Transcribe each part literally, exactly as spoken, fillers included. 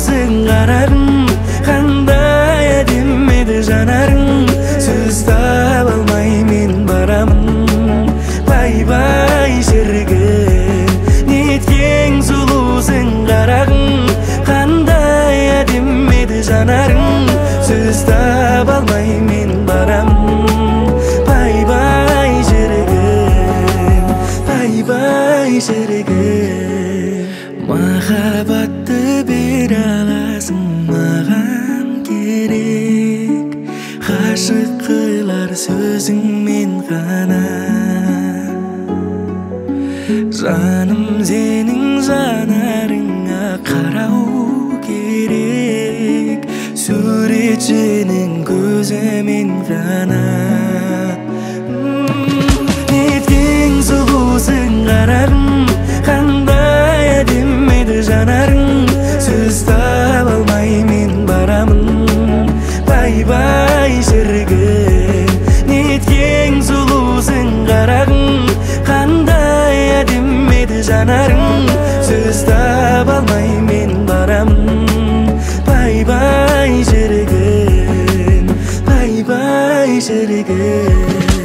сұлусың қарағым, қандай әдемі еді жанарың. Сөз таба алмай мен барамын. Бай-бай шіркін, неткен сұлусың қарағым, қандай әдемі еді жанарың. Сөз таба алмай мен барамын. Бай-бай шіркін, бай-бай шіркін. Махаббатты бере аласың маған керек, ғашық қылар сөзіңмен ғана. Жаным сенің жанарыңа қарау керек, суретшінің көзімен ғана. Неткен сұлусың қарағым, қандай әдемі еді жанарың. Сөз таба алмай мен барамын. Бай-бай шіркін, неткен сұлусың қарағым, қандай әдемі еді жанарың. Сөз таба алмай мен барамын. Бай-бай шіркін, бай-бай шіркін.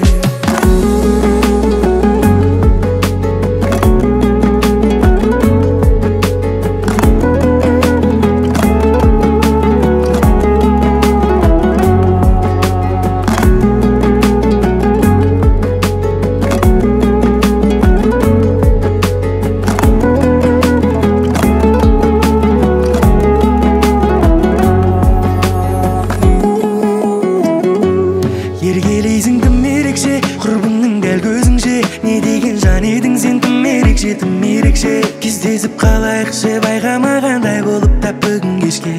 Еркелейсің тым ерекше, құрбыңның дәл көзіңше. Не деген жан едің сен, тым ерекше, тым ерекше. Кездесіп қалайықшы, байқамағандай болып тап бүгін кешке.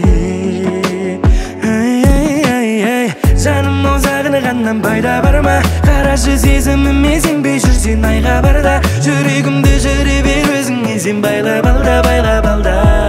Ай-ай-ай-ай, жаным ау сағынғаннан пайда бар ма? Қарашы сезіміме сенбей жүрсен айға барда. Жүрегімді жүре бер өзіңе сен байлап алда, байлап алда.